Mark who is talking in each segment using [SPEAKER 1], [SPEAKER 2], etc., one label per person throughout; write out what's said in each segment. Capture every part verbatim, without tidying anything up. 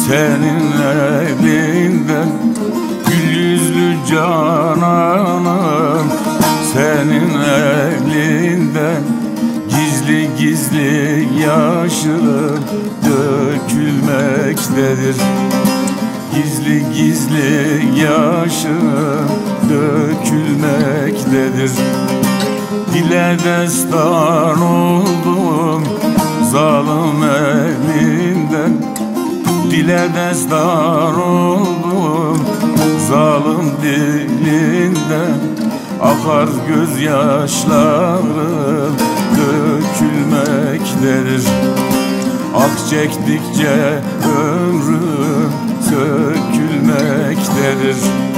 [SPEAKER 1] senin elinden, gül yüzlü cananım senin elinden. Gizli gizli yaşım dökülmektedir. Gizli gizli yaşım dökülmektedir. Dile destan oldum zalim elinden. Dile destan oldum zalim dilinden. Akar gözyaşlarım dökülmektedir. Ah çektikçe ömrüm sökülmektedir.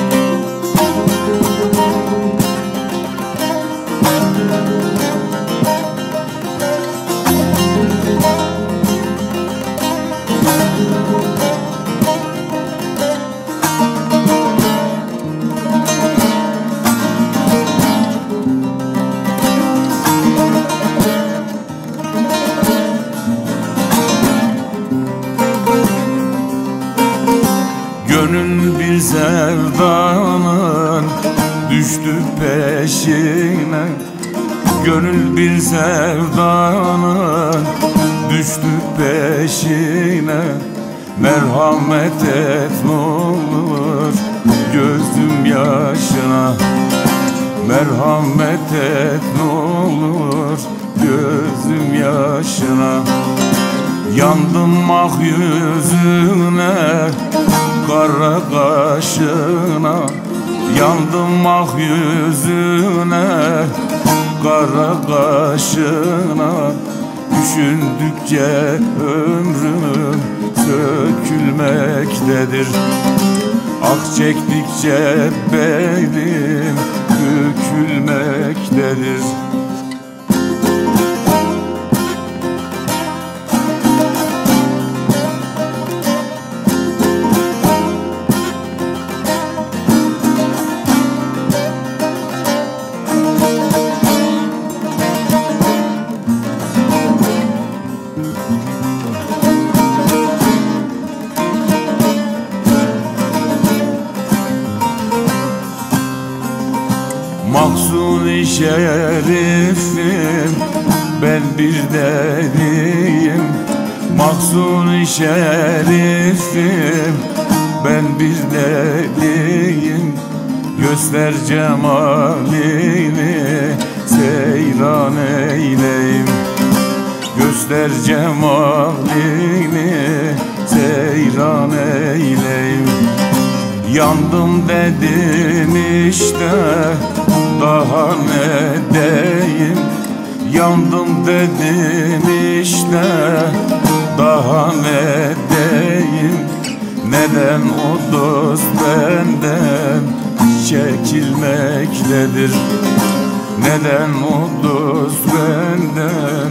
[SPEAKER 1] Gönül bir sevdanın düştü peşine. Gönül bir sevdanın düştü peşine. Merhamet et n'olur gözüm yaşına. Merhamet et n'olur gözüm yaşına. Yandım ah yüzüne, kara kaşına. Yandım ah yüzüne, kara kaşına. Düşündükçe ömrüm sökülmektedir. Ah çektikçe belim bükülmektedir. Mahzun-i şerifim, ben bir deliyim. Mahzun-i şerifim, ben bir deliyim. Göster cemalini, seyran eyleyim. Göster cemalini, seyran eyleyim. Yandım dedim işte, daha ne deyim. Yandım dedim işte, daha ne deyim. Neden o dost benden çekilmektedir? Neden o dost benden